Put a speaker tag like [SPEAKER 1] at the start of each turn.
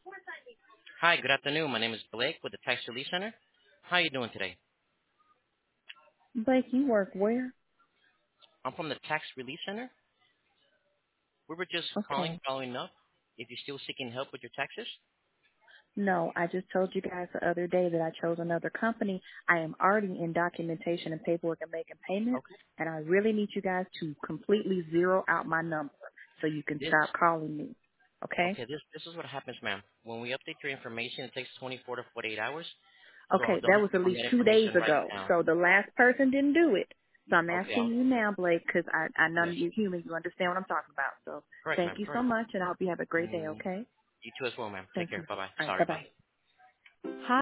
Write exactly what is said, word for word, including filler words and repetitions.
[SPEAKER 1] Hi, good afternoon. My name is Blake with the Tax Relief Center. How are you doing today?
[SPEAKER 2] Blake, you work where?
[SPEAKER 1] I'm from the Tax Relief Center. We were just calling,
[SPEAKER 2] Okay.
[SPEAKER 1] following up. If you're still seeking help with your taxes?
[SPEAKER 2] No, I just told you guys the other day that I chose another company. I am already in documentation and paperwork and making payments,
[SPEAKER 1] Okay.
[SPEAKER 2] and I really need you guys to completely zero out my number so you can
[SPEAKER 1] This,
[SPEAKER 2] stop calling me. Okay?
[SPEAKER 1] okay, this, this is what happens, ma'am. When we update your information, it takes twenty-four to forty-eight hours. So
[SPEAKER 2] Okay,
[SPEAKER 1] I'll double
[SPEAKER 2] that was
[SPEAKER 1] check
[SPEAKER 2] at
[SPEAKER 1] on
[SPEAKER 2] least
[SPEAKER 1] that
[SPEAKER 2] two days
[SPEAKER 1] information right
[SPEAKER 2] ago.
[SPEAKER 1] now.
[SPEAKER 2] So the last person didn't do it. So I'm
[SPEAKER 1] Okay,
[SPEAKER 2] asking
[SPEAKER 1] I'll,
[SPEAKER 2] you now, Blake, because I, I know
[SPEAKER 1] yes.
[SPEAKER 2] you're human. You understand what I'm talking about. So
[SPEAKER 1] Correct,
[SPEAKER 2] thank
[SPEAKER 1] ma'am.
[SPEAKER 2] you so
[SPEAKER 1] Correct.
[SPEAKER 2] much, and I hope you have a great day,
[SPEAKER 1] Mm,
[SPEAKER 2] okay?
[SPEAKER 1] you too as well, ma'am. Take
[SPEAKER 2] Thank
[SPEAKER 1] care.
[SPEAKER 2] you.
[SPEAKER 1] Bye-bye.
[SPEAKER 2] All right,
[SPEAKER 1] Sorry about
[SPEAKER 2] bye-bye.
[SPEAKER 1] that.
[SPEAKER 2] Hi.